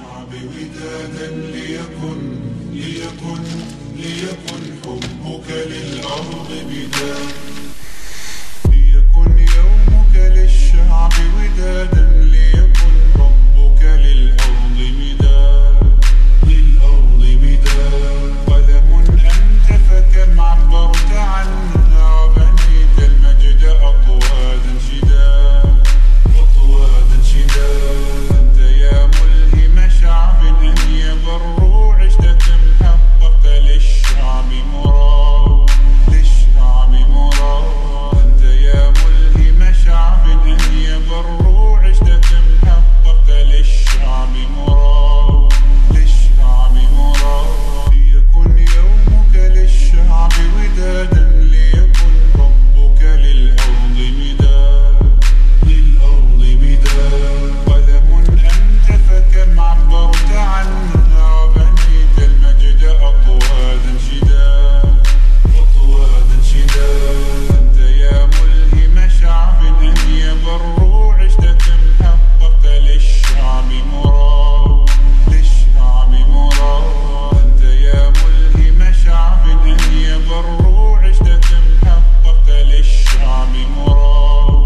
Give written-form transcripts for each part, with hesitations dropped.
للشعب ودادا ليكن حبك للأرض بداد. ليكن يومك للشعب ودادا ليكن حبك للأرض مداد. قلم أنت فكم عبرت عنها وبنيت المجد أطوادا شداد. أنت يا ملهم شعب أن يبروا عشت كم حققت للشعب مراد. أنت يا ملهم شعب أن يبروا عشت كم حققت للشعب مراد. ليكن يومك للشعب ودادا ليكن حبك للأرض مداد. قلم أنت فكم عبرت عنها وبنيت المجد أطوادا شداد. أنت يا ملهم شعب أن يبروا عشت كم حققت للشعب مراد. أنت يا ملهم شعب أن يبروا عشت كم حققت للشعب مراد.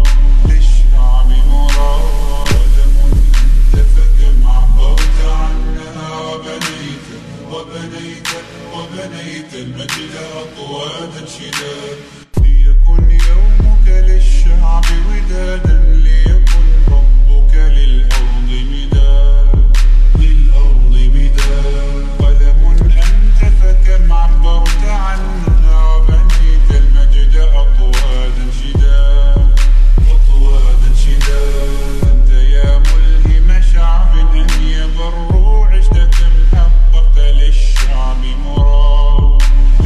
قدم أنت فكم عبرت عنها وبنيت المجد أطوادا شداد. ليكن يومك للشعب ودادا ليكن حبك للأرض مداد. قلم أنت فكم عبرت عنها وبنيت المجد أطوادا شداد. أنت يا ملهم شعب أن يبروا عشت كم حققت للشعب مراد.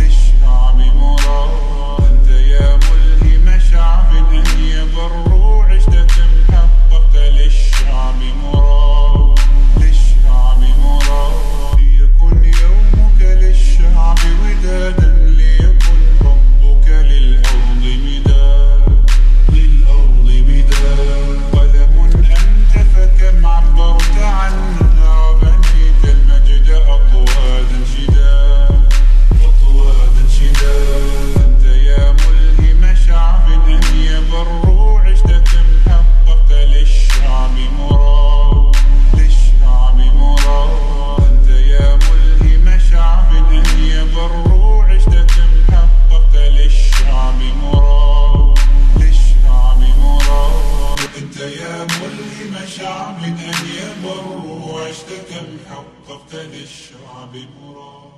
أنت يا ملهم شعب أن يبروا عشت كم حققت للشعب مراد. ليكن يومك للشعب ودادا ليكن حبك للأرض مداد. قلم أنت فكم عبرت عنها وبنيت المجد أطوادا شداد. أنت يا ملهم شعب أن يبروا عشت كم حققت للشعب مراد. أنت يا ملهم شعب أن يبروا عشت كم حققت للشعب مراد. أنت يا ملهم شعب أن يبروا عشت كم حققت للشعب مراد.